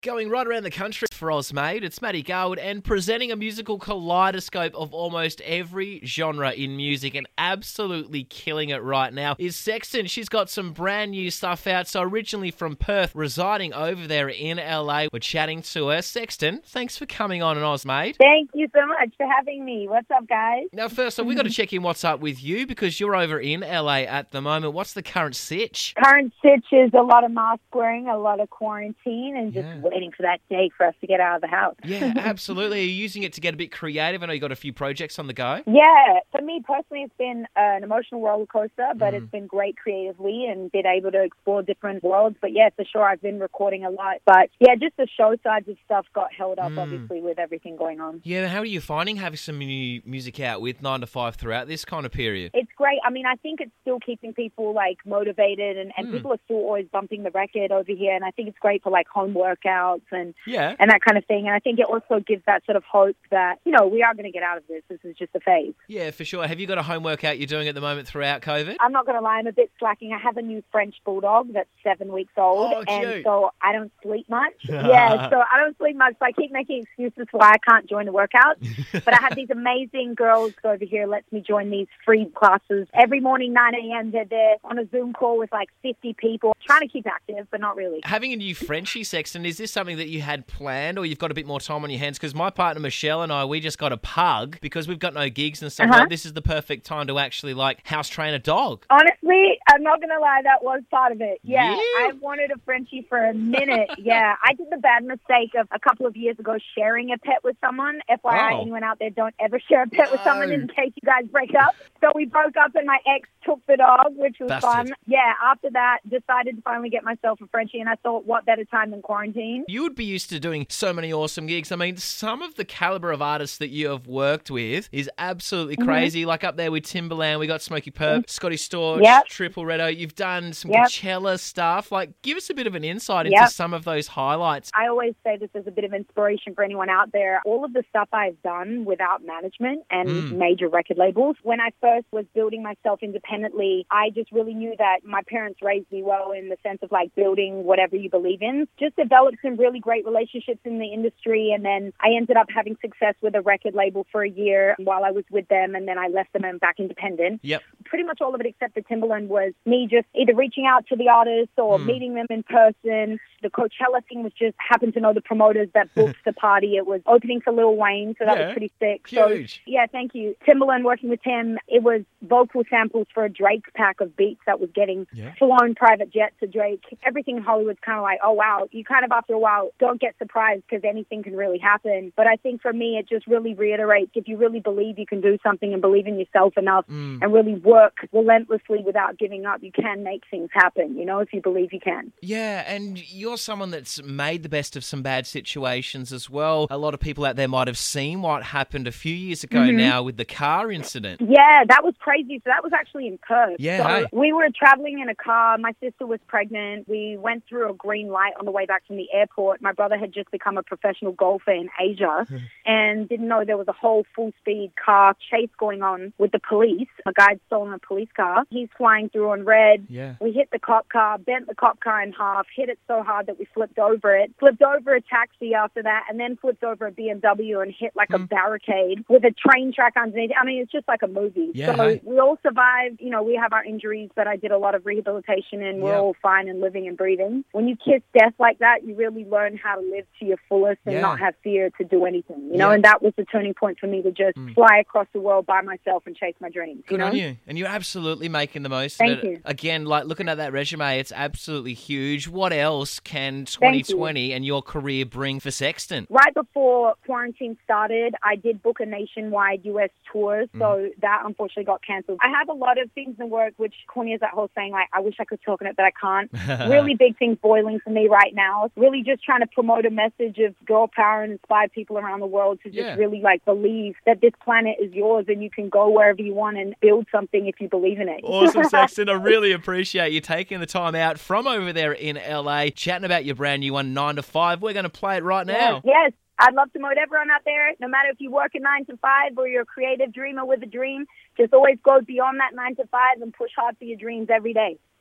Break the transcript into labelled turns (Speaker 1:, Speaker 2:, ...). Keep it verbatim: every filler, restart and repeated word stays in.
Speaker 1: Going right around the country for Oz, mate. It's Matty Garwood and presenting a musical kaleidoscope of almost every genre in music and absolutely killing it right now is Sexton. She's got some brand new stuff out. So originally from Perth, residing over there in L A. We're chatting to her. Sexton, thanks for coming on an Oz, mate.
Speaker 2: Thank you so much for having me. What's up, guys?
Speaker 1: Now, first off, we've got to check in what's up with you because you're over in L A at the moment. What's the current sitch?
Speaker 2: Current sitch is a lot of mask wearing, a lot of quarantine, and just
Speaker 1: Yeah.
Speaker 2: waiting for that day for us to get out of the house.
Speaker 1: Yeah, absolutely. Are you using it to get a bit creative? I know you got a few projects on the go.
Speaker 2: Yeah, for me personally, it's been an emotional roller coaster, but
Speaker 1: Mm.
Speaker 2: it's been great creatively and been able to explore different worlds. But yeah, for sure, I've been recording a lot. But yeah, just the show sides of stuff got held up,
Speaker 1: Mm.
Speaker 2: obviously, with everything going on.
Speaker 1: Yeah, how are you finding having some new music out with nine to five throughout this kind of period?
Speaker 2: It's great. I mean, I think it's still keeping people like motivated, and, and
Speaker 1: Mm.
Speaker 2: people are still always bumping the record over here. And I think it's great for like home workouts and
Speaker 1: Yeah.
Speaker 2: and that kind of thing. And I think it also gives that sort of hope that, you know, we are going to get out of this. This is just a phase.
Speaker 1: Yeah, for sure. Have you got a home workout you're doing at the moment throughout COVID?
Speaker 2: I'm not going to lie, I'm a bit slacking. I have a new French bulldog that's seven weeks old,
Speaker 1: Oh,
Speaker 2: and
Speaker 1: cute.
Speaker 2: so I don't sleep much. yeah, so I don't sleep much, so I keep making excuses why I can't join the workouts. But I have these amazing girls over here lets me join these free classes. Every morning, nine a.m., they're there on a Zoom call with like fifty people, trying to keep active, but not really.
Speaker 1: Having a new Frenchie, Sexton, is this something that you had planned or you've got a bit more time on your hands? Because my partner Michelle and I, we just got a pug because we've got no gigs and stuff.
Speaker 2: Uh-huh.
Speaker 1: Like, this is the perfect time to actually like house train a dog.
Speaker 2: Honestly, I'm not going to lie, that was part of it. Yeah,
Speaker 1: Yeah.
Speaker 2: I've wanted a Frenchie for a minute. yeah, I did the bad mistake of a couple of years ago sharing a pet with someone. F Y I,
Speaker 1: Oh.
Speaker 2: anyone out there, don't ever share a pet with
Speaker 1: No.
Speaker 2: someone in case you guys break up. So we broke up and my ex took the dog, which was
Speaker 1: Bastard.
Speaker 2: fun. Yeah, after that, decided to finally get myself a Frenchie, and I thought, what better time than quarantine?
Speaker 1: You would be used to doing so many awesome gigs. I mean, some of the caliber of artists that you have worked with is absolutely
Speaker 2: Mm-hmm.
Speaker 1: crazy. Like up there with Timbaland, we got Smokey Perp, Scotty Storch,
Speaker 2: Yep.
Speaker 1: Triple Red O. You've done some
Speaker 2: Yep.
Speaker 1: Coachella stuff. Like, give us a bit of an insight into
Speaker 2: Yep.
Speaker 1: some of those highlights.
Speaker 2: I always say this as a bit of inspiration for anyone out there. All of the stuff I've done without management and
Speaker 1: Mm.
Speaker 2: major record labels. When I first was building myself independently, I just really knew that my parents raised me well in the sense of like building whatever you believe in. Just developed some really great relationships in the industry, and then I ended up having success with a record label for a year while I was with them, and then I left them and back independent.
Speaker 1: Yep.
Speaker 2: Pretty much all of it except for Timbaland was me just either reaching out to the artists or
Speaker 1: Mm.
Speaker 2: meeting them in person. The Coachella thing was just happened to know the promoters that booked the party. It was opening for Lil Wayne, so that
Speaker 1: Yeah.
Speaker 2: was pretty sick.
Speaker 1: Huge.
Speaker 2: So yeah, thank you. Timbaland, working with Tim, it was vocal samples for a Drake pack of beats that was getting
Speaker 1: Yeah.
Speaker 2: flown private jet to Drake. Everything in Hollywood's kind of like, oh wow, you kind of after a while don't get surprised because anything can really happen. But I think for me, it just really reiterates if you really believe you can do something and believe in yourself enough
Speaker 1: Mm.
Speaker 2: and really work relentlessly without giving up, you can make things happen, you know, if you believe you can.
Speaker 1: Yeah, and you're someone that's made the best of some bad situations as well. A lot of people out there might have seen what happened a few years ago
Speaker 2: Mhm.
Speaker 1: now with the car incident.
Speaker 2: Yeah, that was crazy. So that was actually in Perth.
Speaker 1: Yeah,
Speaker 2: So
Speaker 1: hey.
Speaker 2: we were traveling in a car. My sister was pregnant. We went through a green light on the way back from the airport. My brother had just become a professional golfer in Asia and didn't know there was a whole full-speed car chase going on with the police. A guy'd stolen a police car. He's flying through on red.
Speaker 1: Yeah.
Speaker 2: We hit the cop car, bent the cop car in half, hit it so hard that we flipped over it, flipped over a taxi after that, and then flipped over a B M W and hit like a
Speaker 1: Mm.
Speaker 2: barricade with a train track underneath. I mean, it's just like a movie.
Speaker 1: Yeah,
Speaker 2: So
Speaker 1: hey.
Speaker 2: we all survived. You know, we have our injuries, but I did a lot of rehabilitation and we're
Speaker 1: Yeah.
Speaker 2: all fine and living and breathing. When you kiss death like that, you really learn how to live to your fullest and
Speaker 1: Yeah.
Speaker 2: not have fear to do anything, you know,
Speaker 1: Yeah.
Speaker 2: and that was the turning point for me to just
Speaker 1: Mm.
Speaker 2: fly across the world by myself and chase my dreams.
Speaker 1: Good
Speaker 2: you know?
Speaker 1: on you. And you're absolutely making the most
Speaker 2: Thank
Speaker 1: of it.
Speaker 2: you.
Speaker 1: Again, like looking at that resume, it's absolutely huge. What else can
Speaker 2: Thank
Speaker 1: twenty twenty and your career bring for Sexton?
Speaker 2: Right before quarantine started, I did book a nationwide U S tour, so
Speaker 1: Mm-hmm.
Speaker 2: that unfortunately got cancelled. I have a lot of things in the work, which corny as that whole saying, like, I wish I could talk on it, but I can't. Really big things boiling for me right now. Really just trying to promote a message of girl power and inspire people around the world to just
Speaker 1: Yeah.
Speaker 2: really, like, believe that this planet is yours and you can go wherever you want and build something if you believe in it.
Speaker 1: Awesome, Sexton. I really appreciate you taking the time out from over there in L A, chatting about your brand new one, nine to five. We're going to play it right now.
Speaker 2: Yes, yes. I'd love to motivate everyone out there, no matter if you work a nine to five or you're a creative dreamer with a dream, just always go beyond that nine to five and push hard for your dreams every day.